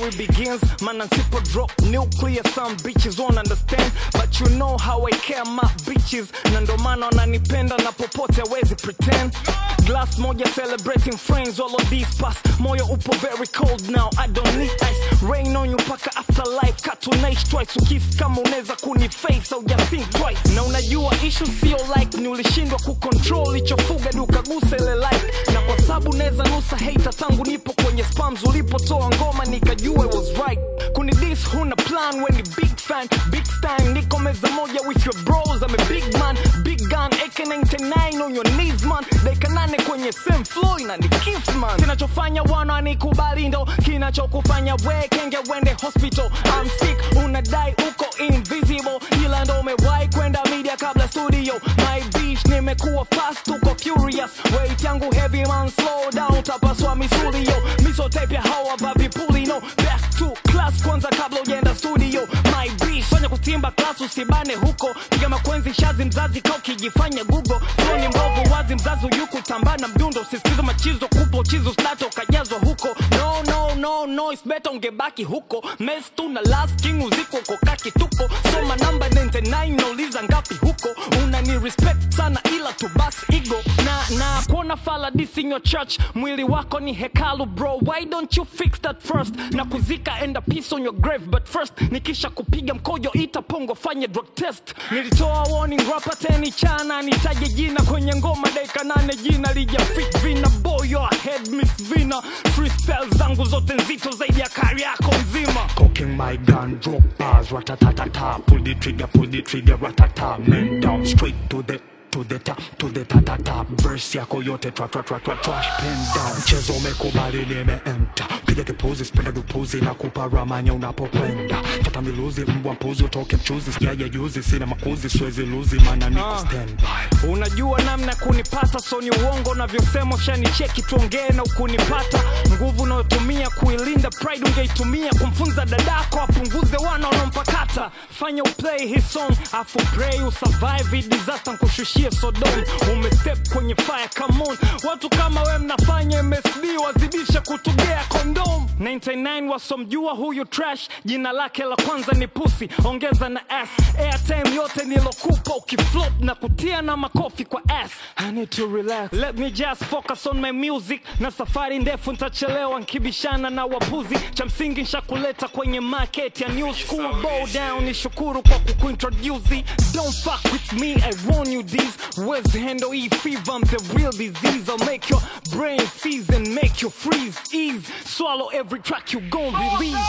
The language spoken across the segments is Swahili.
story begins. Man and super drop nuclear, some bitches won't understand, but you know how I care my bitches. Na ndo maana wananipenda na popote hawezi pretend. Glass moja celebrating friends, all of these pass. Moyo upo very cold now, I don't need ice. Rain on you paka afterlife, cartoonish twice. Ukisi kama uneza kuniface, so ya think twice. Na unajua issue sio like ni ulishindwa kucontrol ichofuga dukaguse ile like. Na kwa sababu neza nusa hater tangu nipo kwenye spams. Ulipotoa ngoma nikajua it was right. Kuni this huna plan when ni big fan, big time. Niko meza moja with your bros, I'm a big man, big gun. AK-99 on your knees man. Deka nane kwenye same flow na ni kiss man. Kinachofanya wana nikubali ndo kinachokufanya we kenge wende hospital. I'm sick, unadai uko invisible. Ila ndo umewahi kwenda media kabla studio. My bitch nimekuwa fast, uko furious. Weight yangu heavy man, slow down, tapaswa misuli yo. Misotape ya hawa babi puli no. Back to class kwanza kabla ujenda studio. My bitch fanya kutimba class usibane huko. Piga makwenzi shazi mzazi kauki jifanya Google. Flow ni mbovu wazi mzazi yuku tambana mdundo. Sisikizo machizo kupo chizo stato kajazwa huko. No, it's better ungebaki huko. Mess tu na last king uziko uko kaki tuko. Soma number 99 nauliza ngapi huko. Unani respect sana ila tu bas ego. Na kuona fala this in your church. Mwili wako ni hekalu bro, why don't you fix that first? Na kuzika and a piece on your grave, but first nikisha kupiga mkojo ita pongo fanye drug test. Nilitoa warning rapper teni chana. Nitaje jina kwenye ngoma dakika 8 jina lija fit vina. Boy your head miss vina. Freestyle zangu zote nzito zaidi ya kari yako nzima. Cocking my gun, drop bars, ratatatata. Pull the trigger, ratata. Men down straight to the ta-ta-ta. Verse yako yote trash pen down. Chezo umekubali nimeenta. Piga kipuzi, spenda dupuzi na kupa ramanya unapokwenda. Fata miluzi, mbwa mpuzi, utoke mchuzi. Sijaja juzi, sina makuzi, swezi luzi, mana niko standby. Unajua namna kunipata, so ni uongo na vyosemo. Shani cheki tuongee na ukunipata. Nguvu unayotumia kuilinda pride ungeitumia kumfunza dadako apunguze wana wanampakata. Fanya uplay his song, afu pray usurvive hii disaster nkushushia Sodom. Umestep kwenye fire, come on. Watu kama we mnafanya MSB wazidisha kutugea kondom. 99 wasomjua huyu trash, jina lake la kwanza ni pussy, ongeza na ass. Airtime yote nilokupa ukiflop na kutia na makofi kwa ass. I need to relax, let me just focus on my music. Na safari ndefu ntachelewa nkibishana na wapuzi. Cha msingi nshakuleta kwenye market ya new school. Bow down ni shukuru kwa kukuintroduce. Don't fuck with me, I warn you this. Where's handle E fever, I'm the real disease. I'll make your brain seize and make you freeze. Ease, swallow every track you gon' release.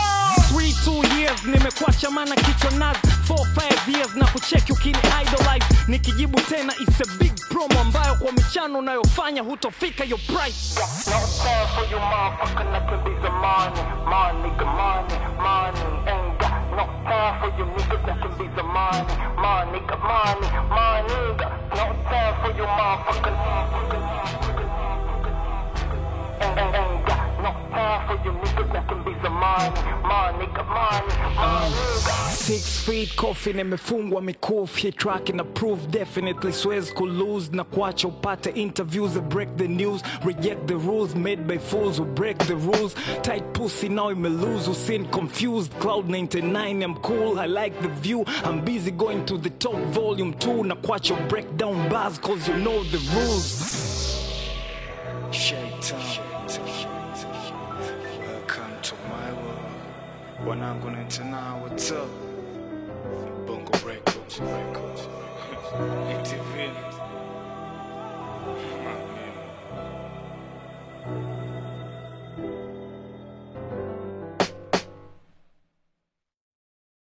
2 years nimekuacha mana kichwa nazi. 4-5 years na kucheki ukini idolize. Nikijibu tena it's a big promo ambayo kwa michano unayofanya hutofika your price. No time for you motherfucker, nothing be the money. Nigga, money. Ain't got no time for you niggas, nothing be the money. Nigga, money. No time for you motherfucker. Ain't got no time for you niggas, nothing be the money. Nigga, money. 6 feet coffin imefungwa mikufu. Hii track ina prove definitely swezi kulose. Na kuacha upate interviews that break the news. Reject the rules made by fools who break the rules. Tight pussy now ime lose, usin confused. Cloud 99 I'm cool, I like the view. I'm busy going to the top volume 2. Na kuacha break down bars cause you know the rules. Shaitan, welcome to my world. Wanangu 99, what's up? Bongo Records, ATV.